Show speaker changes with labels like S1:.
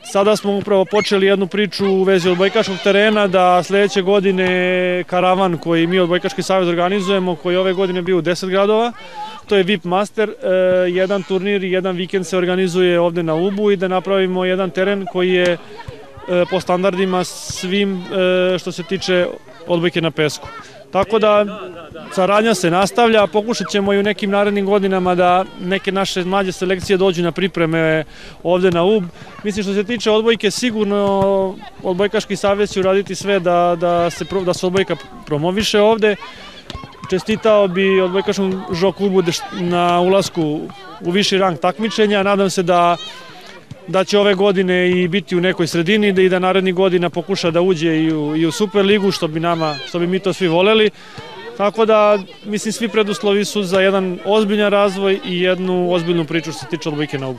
S1: Sada smo upravo počeli jednu priču u vezi odbojkaškog terena, da sledeće godine karavan koji mi Odbojkaški savez organizujemo, koji ove godine bio u 10 gradova, to je VIP Master, jedan turnir i jedan vikend se organizuje ovde na Ubu i da napravimo jedan teren koji je po standardima svim što se tiče odbojke na pesku. Tako da saradnja se nastavlja, pokušat ćemo i u nekim narednim godinama da neke naše mlađe selekcije dođu na pripreme ovde na UB. Mislim što se tiče odbojke, sigurno Odbojkaški savez će uraditi sve da se odbojka promoviše ovde. Čestitao bi Odbojkaškom žo klubu na ulasku u viši rang takmičenja. Nadam se da će ove godine i biti u nekoj sredini i da narednih godina pokuša da uđe i u Superligu, što bi mi to svi voleli. Tako da, mislim, svi preduslovi su za jedan ozbiljan razvoj i jednu ozbiljnu priču što se tiče odbojke na Ubu.